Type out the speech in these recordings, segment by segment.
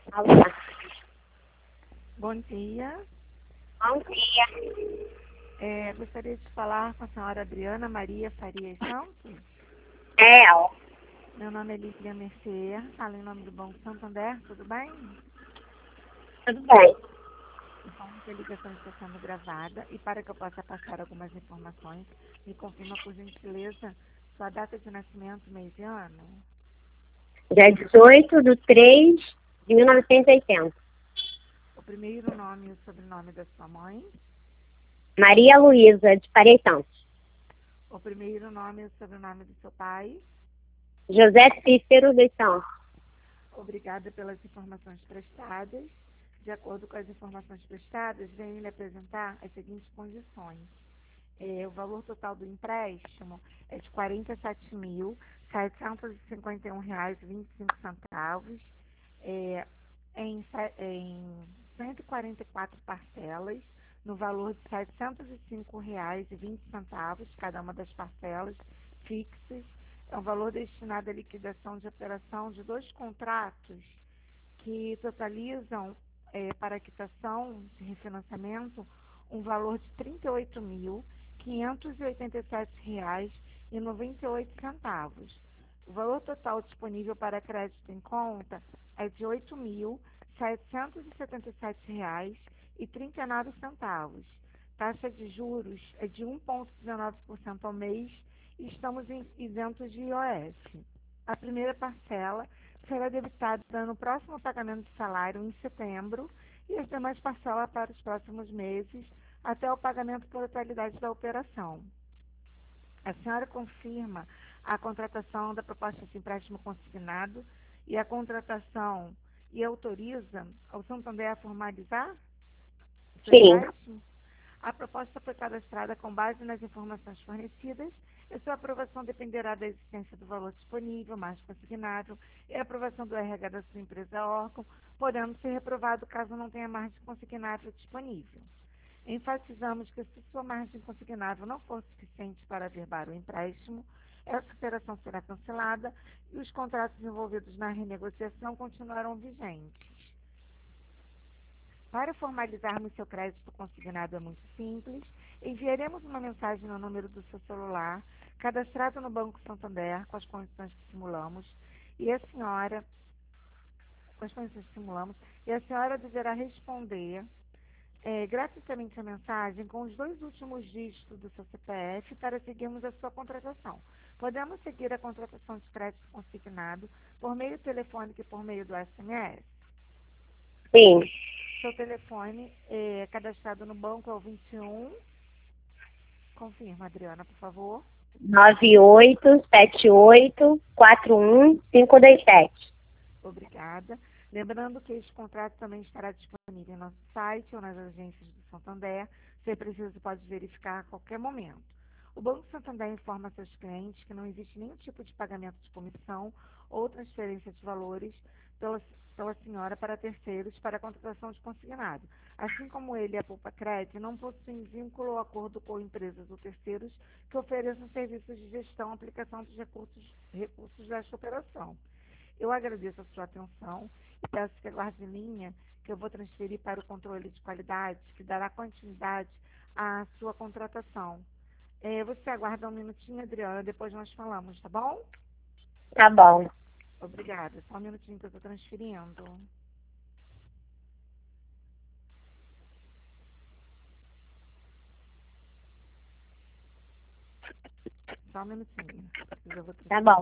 Alô. Bom dia. Bom dia. Gostaria de falar com a senhora Adriana Maria Farias Santos. É ela. Meu nome é Lívia Mercier, falo em nome do Banco Santander, tudo bem? Tudo bem. Informo que a ligação está sendo gravada e para que eu possa passar algumas informações, me confirma por gentileza sua data de nascimento, mês e ano. Dia 18/3/1980. O primeiro nome e o sobrenome da sua mãe. Maria Luísa de Paredes Santos. O primeiro nome e o sobrenome do seu pai. José Cícero dos Santos. Obrigada pelas informações prestadas. De acordo com as informações prestadas, venho lhe apresentar as seguintes condições. O valor total do empréstimo é de R$ 47.751,25, em 144 parcelas, no valor de R$ 705,20, cada uma das parcelas fixas. É um valor destinado à liquidação de operação de dois contratos que totalizam, para a quitação de refinanciamento, um valor de R$ 38.587,98. O valor total disponível para crédito em conta é de R$ 8.777,39. Taxa de juros é de 1,19% ao mês e estamos isentos de IOF. A primeira parcela será debitada no próximo pagamento de salário em setembro e as demais parcelas para os próximos meses até o pagamento por totalidade da operação. A senhora confirma a contratação da proposta de empréstimo consignado e a contratação e autoriza ao Santander a formalizar o seu Sim. empréstimo? A proposta foi cadastrada com base nas informações fornecidas e sua aprovação dependerá da existência do valor disponível, margem consignável e a aprovação do RH da sua empresa órgão, podendo ser reprovado caso não tenha margem consignável disponível. Enfatizamos que se sua margem consignável não for suficiente para averbar o empréstimo, essa operação será cancelada e os contratos envolvidos na renegociação continuarão vigentes. Para formalizarmos seu crédito consignado é muito simples. Enviaremos uma mensagem no número do seu celular, cadastrado no Banco Santander, com as condições que simulamos, e a senhora, deverá responder gratuitamente a mensagem com os dois últimos dígitos do seu CPF para seguirmos a sua contratação. Podemos seguir a contratação de crédito consignado por meio telefônico e por meio do SMS? Sim. Seu telefone cadastrado no banco é o 21. Confirma, Adriana, por favor. 9878412527. Obrigada. Lembrando que este contrato também estará disponível em nosso site ou nas agências do Santander. Se preciso, pode verificar a qualquer momento. O Banco Santander informa seus clientes que não existe nenhum tipo de pagamento de comissão ou transferência de valores pela senhora para terceiros para a contratação de consignado. Assim como ele e a Poupa Crédito não possuem vínculo ou acordo com empresas ou terceiros que ofereçam serviços de gestão e aplicação dos recursos desta operação. Eu agradeço a sua atenção e peço que aguarde em linha que eu vou transferir para o controle de qualidade, que dará continuidade à sua contratação. Você aguarda um minutinho, Adriana, depois nós falamos, tá bom? Tá bom. Obrigada. Só um minutinho que eu estou transferindo. Só um minutinho. Eu vou Tá transferir. bom.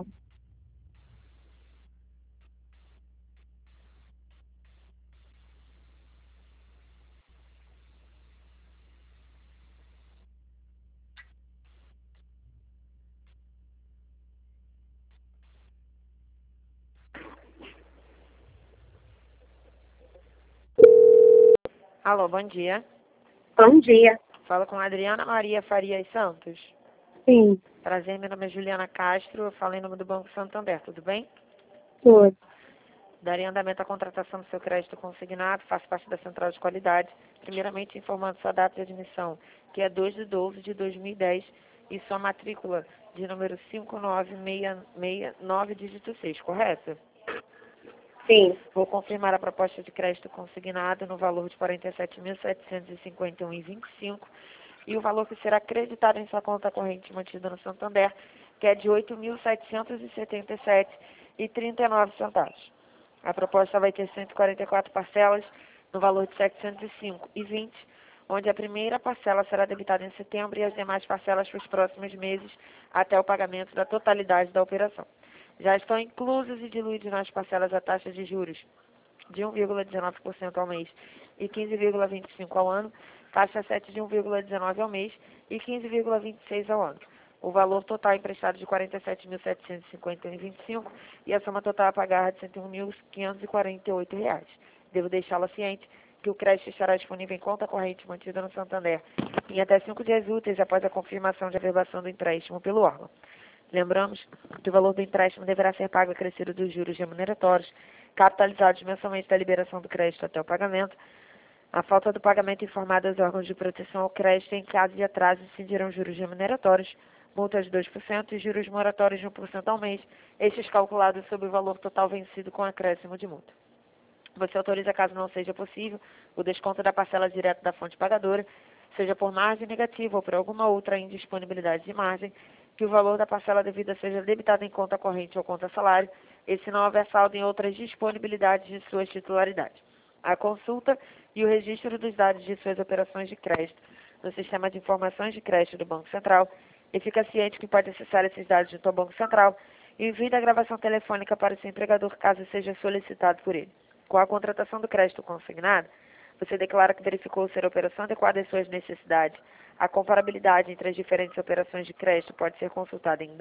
Alô, bom dia. Bom dia. Falo com a Adriana Maria Farias Santos. Sim. Prazer, meu nome é Juliana Castro, eu falo em nome do Banco Santander, tudo bem? Tudo. Darei andamento à contratação do seu crédito consignado, faço parte da Central de Qualidade. Primeiramente, informando sua data de admissão, que é 2/12/2010, e sua matrícula de número 59669, dígito 6, correto? Sim. Vou confirmar a proposta de crédito consignado no valor de R$ 47.751,25 e o valor que será acreditado em sua conta corrente mantida no Santander, que é de R$ 8.777,39. A proposta vai ter 144 parcelas no valor de R$ 705,20, onde a primeira parcela será debitada em setembro e as demais parcelas para os próximos meses até o pagamento da totalidade da operação. Já estão inclusos e diluídos nas parcelas a taxa de juros de 1,19% ao mês e 15,25% ao ano, taxa 7 de 1,19% ao mês e 15,26% ao ano. O valor total emprestado de R$ 47.751,25 e a soma total a pagar de R$ 101.548. Devo deixá-la ciente que o crédito estará disponível em conta corrente mantida no Santander em até 5 dias úteis após a confirmação de averbação do empréstimo pelo órgão. Lembramos que o valor do empréstimo deverá ser pago acrescido dos juros remuneratórios, capitalizados mensalmente da liberação do crédito até o pagamento. A falta do pagamento informada aos órgãos de proteção ao crédito em caso de atraso incidirão juros remuneratórios, multas de 2% e juros moratórios de 1% ao mês, estes calculados sobre o valor total vencido com acréscimo de multa. Você autoriza, caso não seja possível, o desconto da parcela direta da fonte pagadora, seja por margem negativa ou por alguma outra indisponibilidade de margem, que o valor da parcela devida seja debitado em conta corrente ou conta salário, e se não houver saldo em outras disponibilidades de suas titularidades. A consulta e o registro dos dados de suas operações de crédito no Sistema de Informações de Crédito do Banco Central, e fica ciente que pode acessar esses dados junto ao Banco Central e envie a gravação telefônica para o seu empregador caso seja solicitado por ele. Com a contratação do crédito consignado, você declara que verificou ser a operação adequada às suas necessidades. A comparabilidade entre as diferentes operações de crédito pode ser consultada em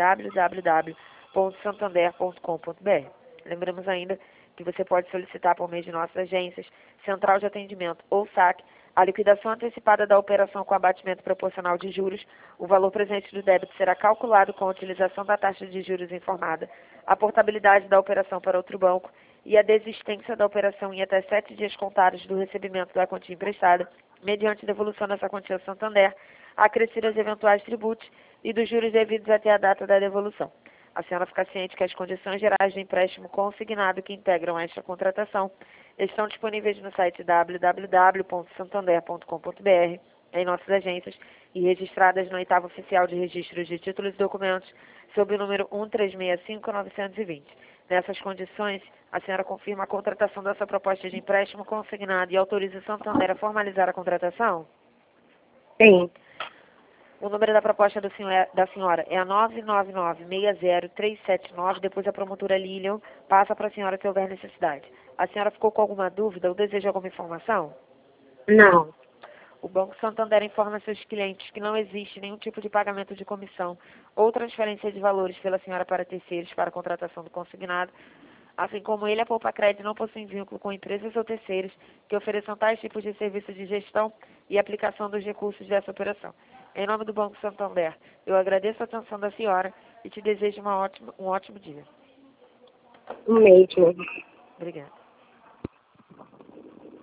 www.santander.com.br. Lembramos ainda que você pode solicitar por meio de nossas agências, Central de Atendimento ou SAC, a liquidação antecipada da operação com abatimento proporcional de juros. O valor presente do débito será calculado com a utilização da taxa de juros informada, a portabilidade da operação para outro banco e a desistência da operação em até 7 dias contados do recebimento da quantia emprestada, mediante devolução dessa quantia ao Santander, acrescidas eventuais tributos e dos juros devidos até a data da devolução. A senhora fica ciente que as condições gerais do empréstimo consignado que integram esta contratação estão disponíveis no site www.santander.com.br, em nossas agências e registradas no 8º Oficial de Registros de Títulos e Documentos, sob o número 1365920. Nessas condições, a senhora confirma a contratação dessa proposta de empréstimo consignado e autoriza o Santander a formalizar a contratação? Sim. O número da proposta da senhora é a 999-60379, depois a promotora Lilian passa para a senhora se houver necessidade. A senhora ficou com alguma dúvida ou deseja alguma informação? Não. O Banco Santander informa seus clientes que não existe nenhum tipo de pagamento de comissão ou transferência de valores pela senhora para terceiros para a contratação do consignado, assim como ele, a Poupa Crédito, não possui vínculo com empresas ou terceiros que ofereçam tais tipos de serviços de gestão e aplicação dos recursos dessa operação. Em nome do Banco Santander, eu agradeço a atenção da senhora e te desejo um ótimo dia. O mesmo. Obrigada.